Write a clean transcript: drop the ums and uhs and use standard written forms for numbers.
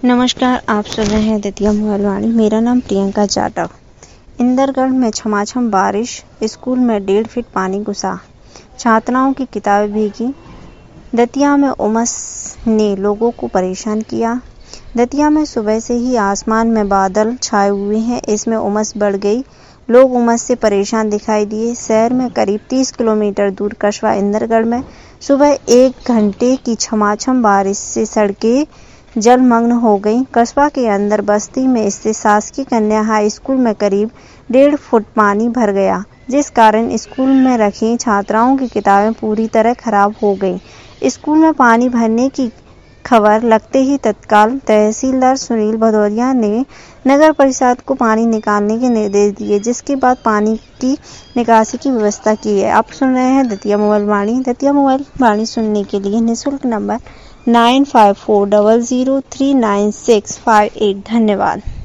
नमस्कार, आप सुन रहे हैं दतिया मोबाइल वाणी। मेरा नाम प्रियंका जाटव। इंदरगढ़ में झमाझम बारिश, स्कूल में 1.5 फीट पानी घुसा, छात्राओं की किताबें भीगी। दतिया में उमस ने लोगों को परेशान किया। दतिया में सुबह से ही आसमान में बादल छाए हुए हैं, इसमें उमस बढ़ गई। लोग उमस से परेशान दिखाई दिए। शहर में करीब 30 किलोमीटर दूर कस्बा इंदरगढ़ में सुबह 1 घंटे की झमाझम बारिश से सड़कें जलमग्न हो गई। कस्बा के अंदर बस्ती में स्थित शासकीय कन्या हाई स्कूल में करीब 1.5 फुट पानी भर गया, जिस कारण स्कूल में रखी छात्राओं की किताबें पूरी तरह खराब हो गई। स्कूल में पानी भरने की खबर लगते ही तत्काल तहसीलदार सुनील भदौरिया ने नगर परिषद को पानी निकालने के निर्देश दिए, जिसके बाद पानी की निकासी की व्यवस्था की है। आप सुन रहे हैं दतिया मोबाइल वाणी। दतिया मोबाइल वाणी सुनने के लिए निःशुल्क नंबर 9540039658। धन्यवाद।